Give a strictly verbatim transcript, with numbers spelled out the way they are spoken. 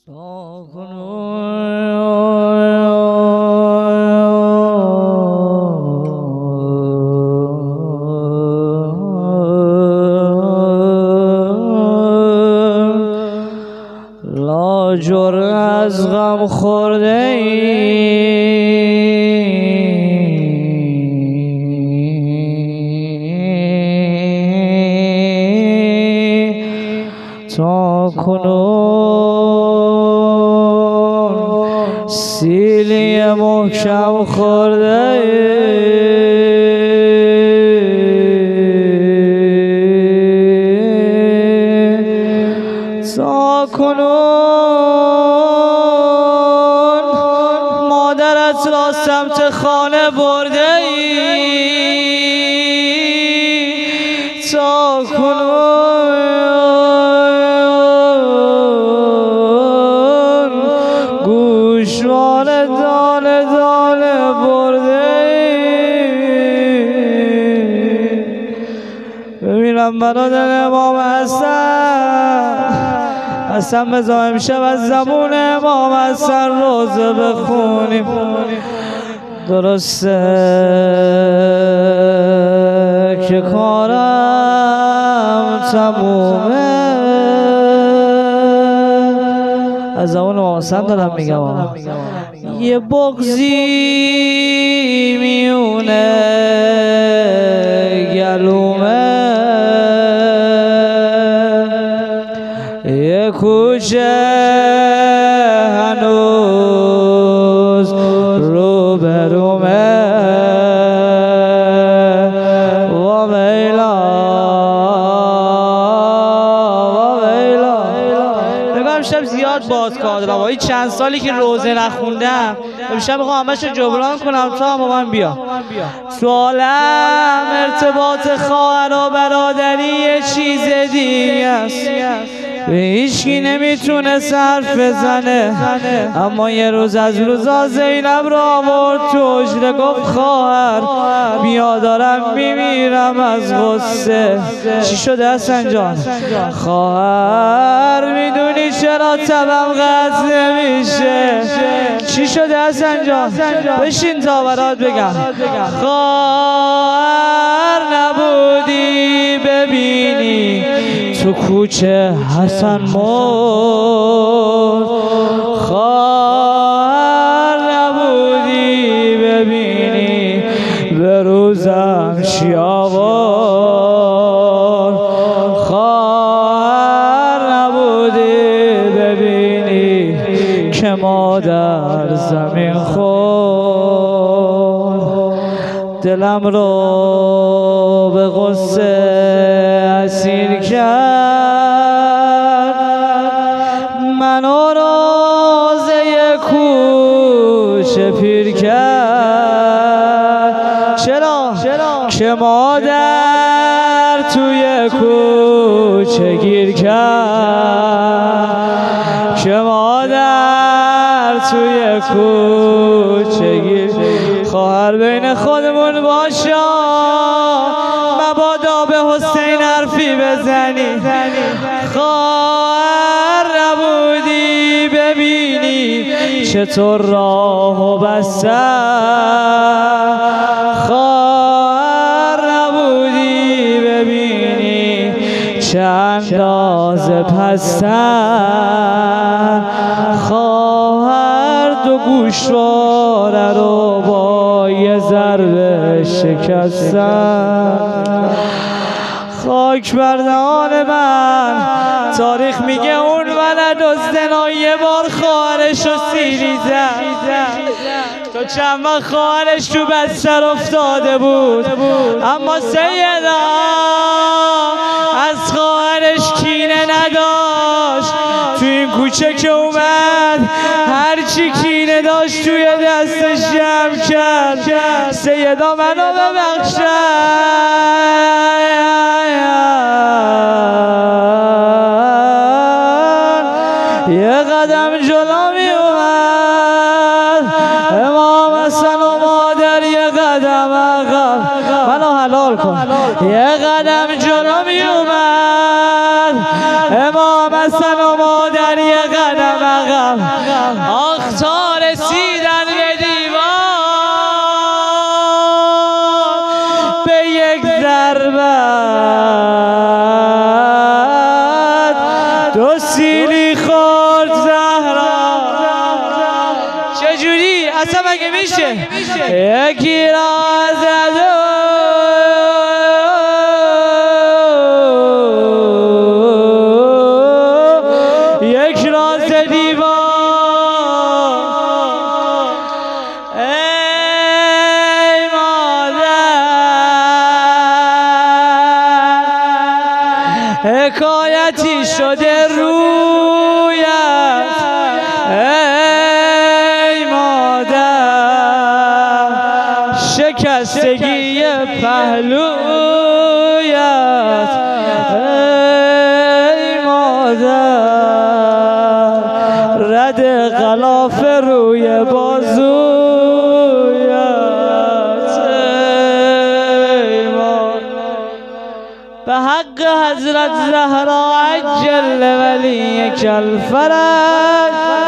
لاجر از غم خورده ای تا کنون سیلی محکم خورده ای تا کنون مادرت را سمت خانه برده ای تا کنون گوشواره دانه دانه برده ای. ببینم برادر امام حسن حسن بذار امشب از زبون امام حسن روزه بخونیم. درسته که کارم تمومه، از زبون امام حسن دارم میگم. یه بغضی میونه گلومه، یه کوچه هنوز رو برومه و میلا و میلا. نگاه امشب زیاد باز کار دارم، این چند سالی که روزه نخوندم امشب میخوام همش رو جبران کنم تا با من بیا. تو عالم ارتباط خواهر و برادری یه چیز دیگه است، به هیچکی نمیتونه صرف بزنه. اما یه روز از روزا زینب رو آورد تو حجره، گفت خواهر بیا دارم میمیرم از غصه. چی شده حسن جان؟ خواهر میدونی چرا تبم قطع نمیشه؟ چی شده حسن جان؟ بشین تا برات بگم. خواهر نبودی ببینی تو کوچه حسن مرد، خواهر نبودی ببینی به روزم شیاور، خواهر نبودی ببینی که مادر زمین خورد. دلم رو به غصه اسیر کرد، منو روزه کوچه پیر کرد. چرا؟ که مادر توی کوچه گیر کرد، که مادر توی کوچه گیر. خواهر بین خودمون باشا، مبادا به حسین حرفی بزنی. خواهر نبودی ببینی چطور راهو بستن، خواهر نبودی ببینی چه اندازه پستن. خواهر دو گوشواره رو با یه ضربه شکستن. خاک بر دهان من، تاریخ میگه اون ولد و زنا یه بار خواهرش رو سیلی زد. تا چند وقت خواهرش تو بستر افتاده بود، اما سیدا از خواهرش کینه نداشت. تو این کوچه که اومد هرچی کینه داشت توی دستش جمع کرد. سیدا منو ببخشد، یه قدم جلو می اومد امام حسن و مادر، یه قدم عقب منو حلال کن. یه قدم جلو می اومد امام حسن و مادر، یه قدم عقب عقب آخ تا رسیدن به دیوار به یک ضربت دو سیلی خورد زهرا چجوری؟ اصلا مگه میشه؟ یکی را زد یک را ز دیوار ای مادر حکایتی شده رویت ای مادر شکستگی پهلویت ای مادر رد غلاف روی بازویت ای مادر به حق حضرت زهرا عجل ولیک الفرج